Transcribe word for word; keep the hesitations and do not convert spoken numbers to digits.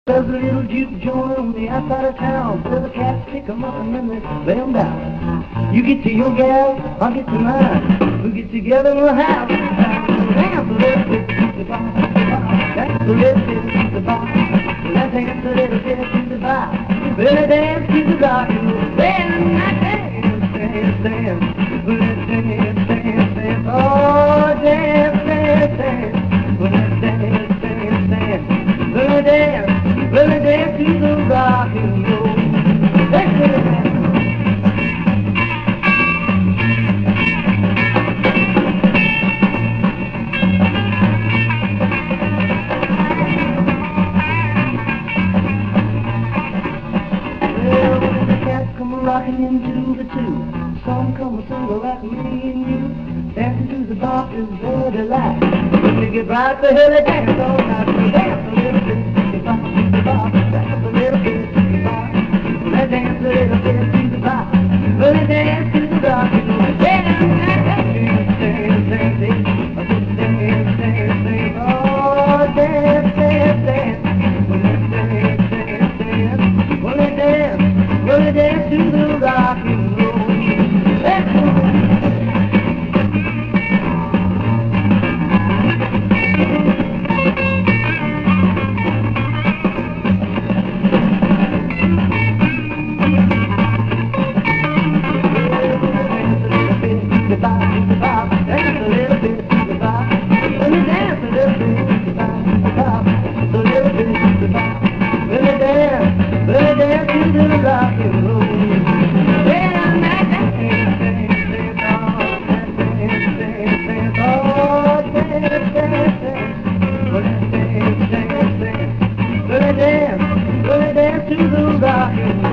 There's a little juke joint on the outside of town. Fill the cats, pick 'em up, and then they lay 'em down. You get to your gal, I'll get to mine. We get together in the house. Dance a little bit to the bar. Dance a little bit to the bar. Let's dance a little bit to the bar. Let's dance to the rock and roll. Dance, dance, dance, dance. Let's dance, dance, dance. Oh, dance, dance, dance. Let's dance, dance, dance. Let's dance. Well, I dance to the rock and roll. Dance to the dance. Well, when the cats come rocking into the two, some come a single like me and you. Dancing to the bar is their delight. When they get right for her, they dance all night. They dance a little bit. Dance a little bit to the bar. Let's dance a little bit to the bar. Let's dance to the rock and roll. Dance, dance, dance, dance, dance, dance, dance, dance. Oh, dance, dance, dance. Let's dance, dance, dance. Well, let's dance, well, let's dance to the rock and roll. Let's go. To the rock and